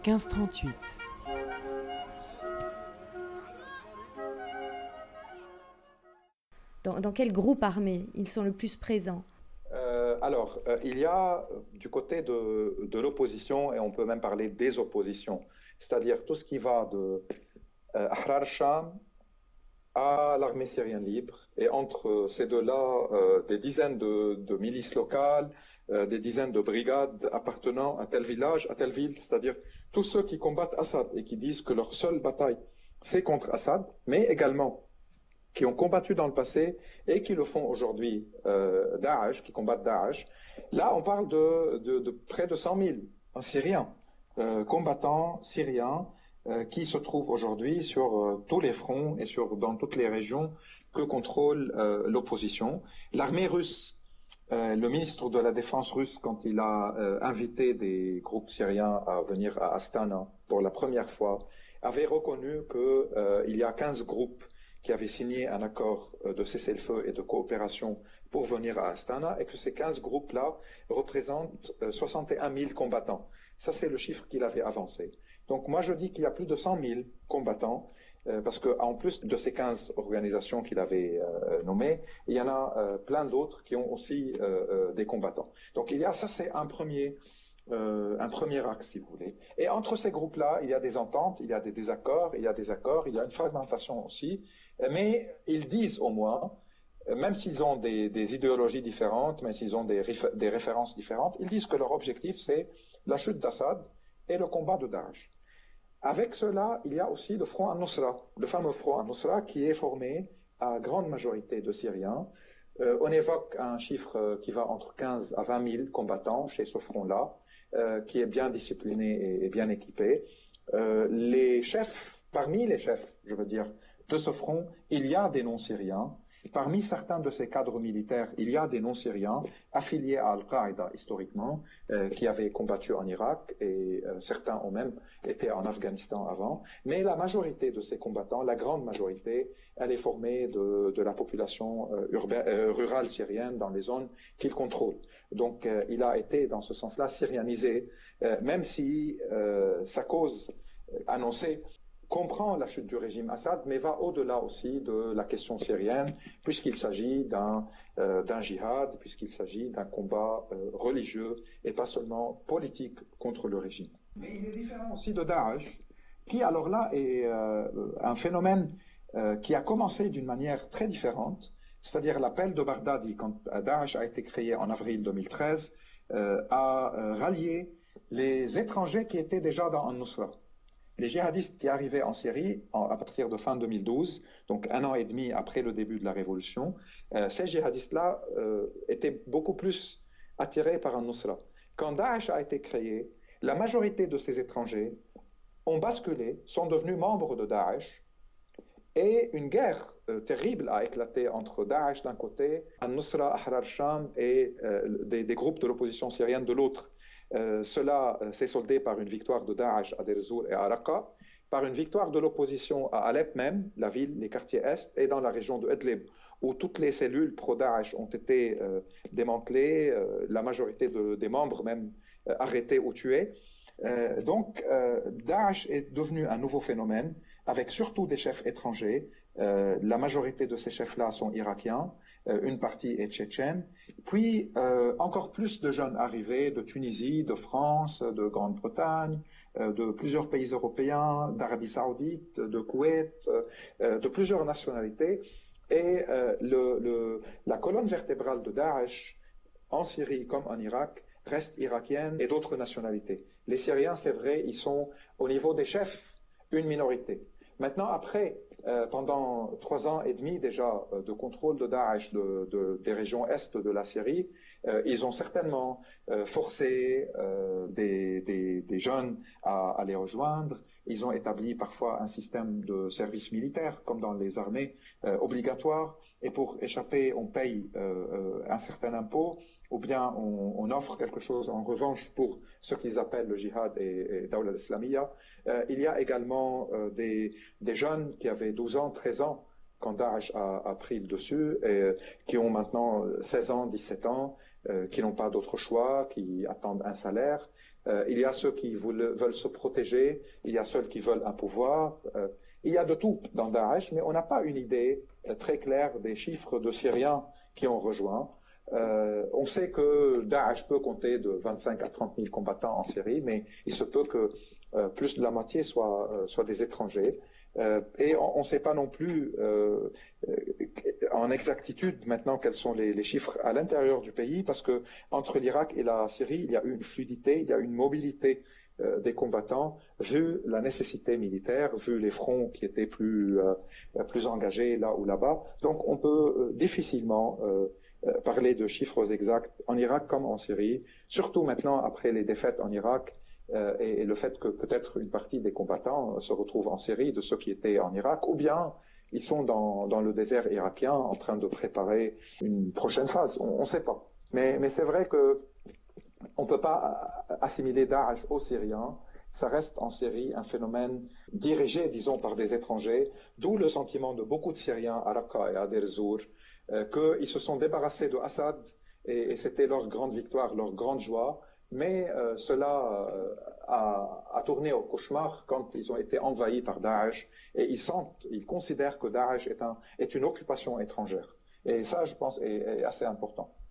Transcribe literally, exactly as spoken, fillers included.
quinze trente-huit. Dans, dans quel groupe armé ils sont le plus présents? Euh, alors, euh, il y a euh, du côté de, de l'opposition, et on peut même parler des oppositions, c'est-à-dire tout ce qui va de euh, Ahrar Sham à l'armée syrienne libre, et entre ces deux-là, euh, des dizaines de, de milices locales, euh, des dizaines de brigades appartenant à tel village, à telle ville, c'est-à-dire tous ceux qui combattent Assad et qui disent que leur seule bataille, c'est contre Assad, mais également qui ont combattu dans le passé et qui le font aujourd'hui, euh, Daesh, qui combattent Daesh. Là, on parle de, de, de près de cent mille Syriens, euh, combattants syriens, euh, qui se trouvent aujourd'hui sur euh, tous les fronts et sur, dans toutes les régions que contrôle euh, l'opposition. L'armée russe, euh, le ministre de la Défense russe, quand il a euh, invité des groupes syriens à venir à Astana pour la première fois, avait reconnu qu'il euh, y a quinze groupes qui avaient signé un accord de cessez-le-feu et de coopération pour venir à Astana, et que ces quinze groupes-là représentent soixante et un mille combattants. Ça, c'est le chiffre qu'il avait avancé. Donc moi, je dis qu'il y a plus de cent mille combattants, euh, parce qu'en plus de ces quinze organisations qu'il avait euh, nommées, il y en a euh, plein d'autres qui ont aussi euh, euh, des combattants. Donc il y a, ça c'est un premier... Euh, un premier axe, si vous voulez. Et entre ces groupes-là, il y a des ententes, il y a des désaccords, il y a des accords, il y a une fragmentation aussi, mais ils disent au moins, même s'ils ont des, des idéologies différentes, même s'ils ont des, réf- des références différentes, ils disent que leur objectif, c'est la chute d'Assad et le combat de Daesh. Avec cela, il y a aussi le front al-Nusra, le fameux front al-Nusra qui est formé à grande majorité de Syriens. Euh, on évoque un chiffre qui va entre quinze à vingt mille combattants chez ce front-là, Euh, qui est bien discipliné et, et bien équipé. Euh, les chefs, parmi les chefs, je veux dire, de ce front, il y a des non-syriens. Parmi certains de ces cadres militaires, il y a des non-syriens affiliés à Al-Qaïda historiquement, euh, qui avaient combattu en Irak, et euh, certains ont même été en Afghanistan avant. Mais la majorité de ces combattants, la grande majorité, elle est formée de, de la population euh, urbaine, euh, rurale syrienne dans les zones qu'il contrôle. Donc euh, il a été dans ce sens-là syrianisé, euh, même si euh, sa cause euh, annoncée comprend la chute du régime Assad, mais va au-delà aussi de la question syrienne, puisqu'il s'agit d'un, euh, d'un djihad, puisqu'il s'agit d'un combat euh, religieux et pas seulement politique contre le régime. Mais il est différent aussi de Daesh, qui alors là est euh, un phénomène euh, qui a commencé d'une manière très différente, c'est-à-dire l'appel de Baghdadi, quand Daesh a été créé en avril deux mille treize, euh, a euh, rallié les étrangers qui étaient déjà dans Al-Nusra. Les djihadistes qui arrivaient en Syrie en, à partir de fin deux mille douze, donc un an et demi après le début de la révolution, euh, ces djihadistes-là euh, étaient beaucoup plus attirés par Al-Nusra. Quand Daesh a été créé, la majorité de ces étrangers ont basculé, sont devenus membres de Daesh, et une guerre euh, terrible a éclaté entre Daesh d'un côté, Al-Nusra, Ahrar Sham et euh, des, des groupes de l'opposition syrienne de l'autre. Euh, cela euh, s'est soldé par une victoire de Daesh à Deir ez-Zor et à Raqqa, par une victoire de l'opposition à Alep même, la ville, les quartiers est, et dans la région de Idlib, où toutes les cellules pro-Daesh ont été euh, démantelées, euh, la majorité de, des membres même euh, arrêtés ou tués. Euh, donc euh, Daesh est devenu un nouveau phénomène, avec surtout des chefs étrangers. Euh, la majorité de ces chefs-là sont irakiens, euh, une partie est tchétchène, puis euh, encore plus de jeunes arrivés de Tunisie, de France, de Grande-Bretagne, euh, de plusieurs pays européens, d'Arabie Saoudite, de Koweït, euh, de plusieurs nationalités. Et euh, le, le, la colonne vertébrale de Daesh, en Syrie comme en Irak, reste irakienne et d'autres nationalités. Les Syriens, c'est vrai, ils sont au niveau des chefs une minorité. Maintenant, après, euh, pendant trois ans et demi déjà euh, de contrôle de Daesh de, de, des régions est de la Syrie, euh, ils ont certainement euh, forcé euh, des, des, des jeunes à, à les rejoindre. Ils ont établi parfois un système de service militaire, comme dans les armées, euh, obligatoire. Et pour échapper, on paye euh, un certain impôt, ou bien on, on offre quelque chose en revanche pour ce qu'ils appellent le djihad et, et Dawla al-Islamiyya. Euh, il y a également euh, des, des jeunes qui avaient douze ans, treize ans quand Daesh a, a pris le dessus, et euh, qui ont maintenant seize ans, dix-sept ans, euh, qui n'ont pas d'autre choix, qui attendent un salaire. Euh, il y a ceux qui veulent, veulent se protéger, il y a ceux qui veulent un pouvoir. Euh, il y a de tout dans Daesh, mais on n'a pas une idée euh, très claire des chiffres de Syriens qui ont rejoint. Euh, on sait que Daesh peut compter de vingt-cinq à trente mille combattants en Syrie, mais il se peut que euh, plus de la moitié soient, euh, soient des étrangers. Euh, et on ne sait pas non plus euh, en exactitude maintenant quels sont les, les chiffres à l'intérieur du pays, parce que entre l'Irak et la Syrie, il y a une fluidité, il y a une mobilité euh, des combattants, vu la nécessité militaire, vu les fronts qui étaient plus, euh, plus engagés là ou là-bas. Donc on peut euh, difficilement euh, parler de chiffres exacts en Irak comme en Syrie, surtout maintenant après les défaites en Irak. Euh, et, et le fait que peut-être une partie des combattants se retrouvent en Syrie, de ceux qui étaient en Irak, ou bien ils sont dans, dans le désert irakien en train de préparer une prochaine phase. On ne sait pas. Mais, mais c'est vrai que on ne peut pas assimiler Daesh aux Syriens. Ça reste en Syrie un phénomène dirigé, disons, par des étrangers, d'où le sentiment de beaucoup de Syriens à Raqqa et à Deir Zour, euh, qu'ils se sont débarrassés de Assad et, et c'était leur grande victoire, leur grande joie. Mais euh, cela euh, a, a tourné au cauchemar quand ils ont été envahis par Daesh et ils sentent, ils considèrent que Daesh est, un, est une occupation étrangère. Et ça, je pense, est, est assez important.